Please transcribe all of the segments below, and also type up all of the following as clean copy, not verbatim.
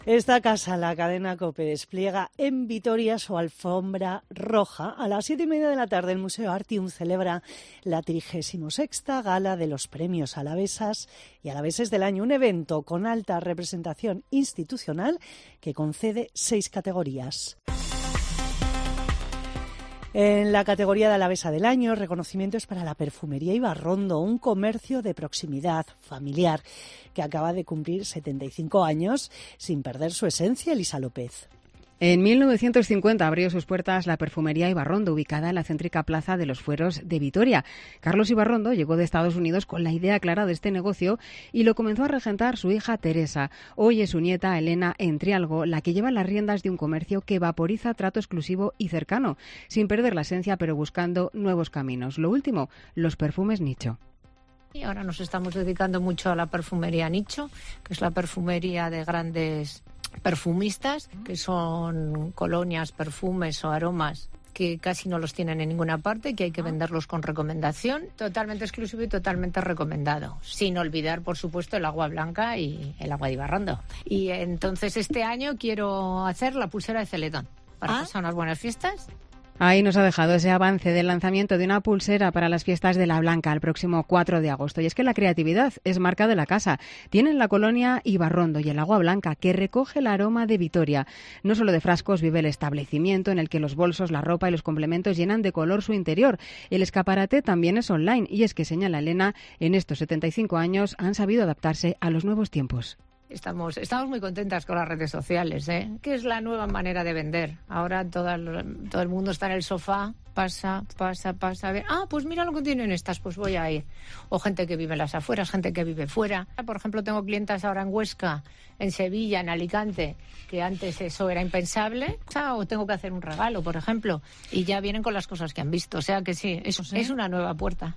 Esta casa, la cadena COPE, despliega en Vitoria su alfombra roja. A las 7:30 de la tarde, el Museo Artium celebra la 36ª Gala de los Premios Alavesas y Alaveses del Año, un evento con alta representación institucional que concede 6 categorías. En la categoría de Alavesa del Año, reconocimiento es para la Perfumería Ibarrondo, un comercio de proximidad familiar que acaba de cumplir 75 años sin perder su esencia. Elisa López. En 1950 abrió sus puertas la Perfumería Ibarrondo, ubicada en la céntrica Plaza de los Fueros de Vitoria. Carlos Ibarrondo llegó de Estados Unidos con la idea clara de este negocio y lo comenzó a regentar su hija Teresa. Hoy es su nieta Elena Entrialgo la que lleva las riendas de un comercio que vaporiza trato exclusivo y cercano, sin perder la esencia pero buscando nuevos caminos. Lo último, los perfumes nicho. Y ahora nos estamos dedicando mucho a la perfumería nicho, que es la perfumería de grandes perfumistas, que son colonias, perfumes o aromas que casi no los tienen en ninguna parte, que hay que venderlos con recomendación, totalmente exclusivo y totalmente recomendado, sin olvidar, por supuesto, el agua blanca y el agua de Ibarrondo. Y entonces este año quiero hacer la pulsera de Celedón para pasar unas buenas fiestas. Ahí nos ha dejado ese avance del lanzamiento de una pulsera para las fiestas de la Blanca el próximo 4 de agosto. Y es que la creatividad es marca de la casa. Tienen la colonia Ibarrondo y el agua blanca, que recoge el aroma de Vitoria. No solo de frascos vive el establecimiento, en el que los bolsos, la ropa y los complementos llenan de color su interior. El escaparate también es online. Y es que, señala Elena, en estos 75 años han sabido adaptarse a los nuevos tiempos. Estamos muy contentas con las redes sociales, que es la nueva manera de vender. Ahora todo el mundo está en el sofá, pasa, a ver, pues mira lo que tienen estas, pues voy a ir. O gente que vive en las afueras, gente que vive fuera. Por ejemplo, tengo clientas ahora en Huesca, en Sevilla, en Alicante, que antes eso era impensable. O tengo que hacer un regalo, por ejemplo, y ya vienen con las cosas que han visto. O sea que sí, es una nueva puerta.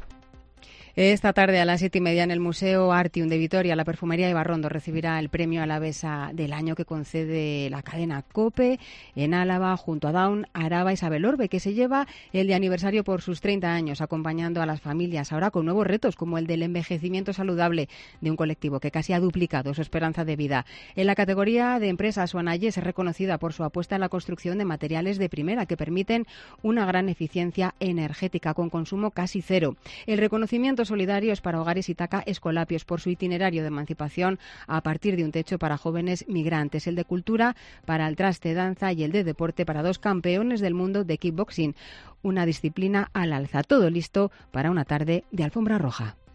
Esta tarde a las 7:30 en el Museo Artium de Vitoria, la Perfumería Ibarrondo recibirá el premio Alavesa del Año que concede la cadena COPE en Álava, junto a Daun, Araba y Isabel Orbe, que se lleva el de aniversario por sus 30 años, acompañando a las familias ahora con nuevos retos, como el del envejecimiento saludable de un colectivo que casi ha duplicado su esperanza de vida. En la categoría de empresas, Suanayes es reconocida por su apuesta en la construcción de materiales de primera que permiten una gran eficiencia energética, con consumo casi cero. El reconocimiento solidarios para Hogares Itaca Escolapios por su itinerario de emancipación a partir de un techo para jóvenes migrantes, el de cultura para el traste danza y el de deporte para 2 campeones del mundo de kickboxing, una disciplina al alza. Todo listo para una tarde de alfombra roja.